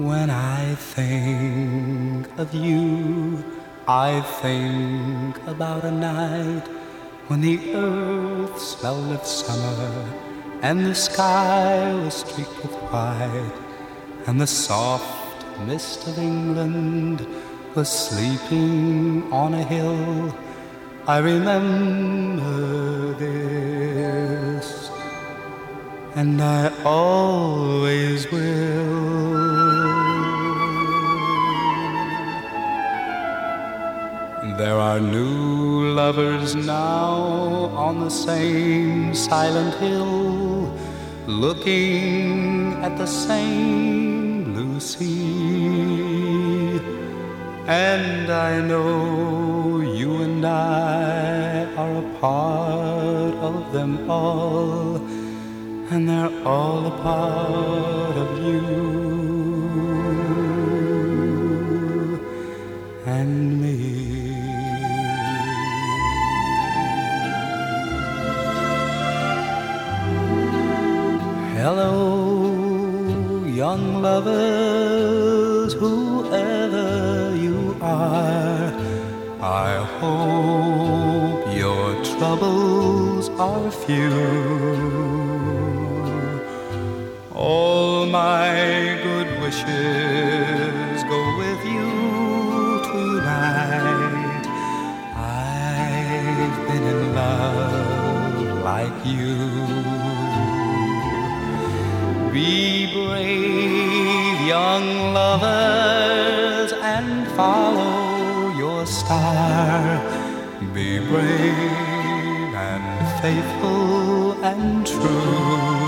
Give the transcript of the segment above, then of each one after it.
When I think of you, I think about a night when the earth smelled of summer and the sky was streaked with white, and the soft mist of England was sleeping on a hill. I remember this, and I always will. There are new lovers now on the same silent hill, looking at the same blue sea. And I know you and I are a part of them all, and they're all a part of you and me. Hello, young lovers, whoever you are. I hope your troubles are few. All my good wishes go with you tonight. I've been in love like you. Be brave, young lovers, and follow your star. Be brave and faithful and true.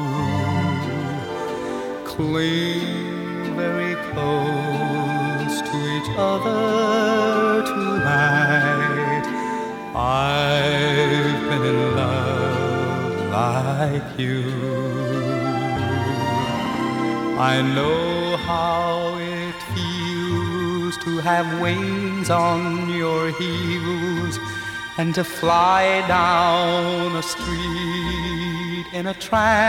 Cling very close to each other tonight. I've been in love like you. I know how it feels to have wings on your heels and to fly down a street in a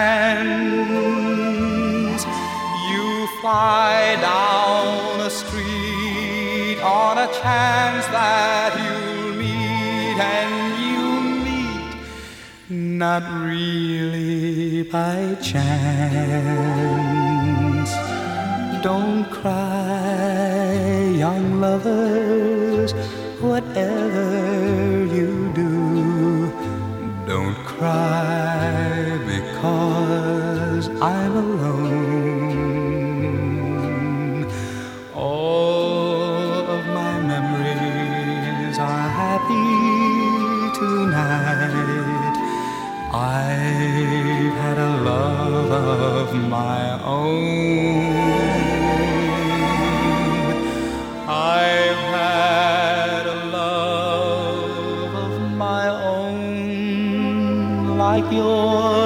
trance. You fly down a street on a chance that you'll meet, and you meet not really by chance. Don't cry, young lovers, whatever you do. Don't cry because I'm alone. All of my memories are happy tonight. I've had a love of my own. I've had a love of my own, like yours.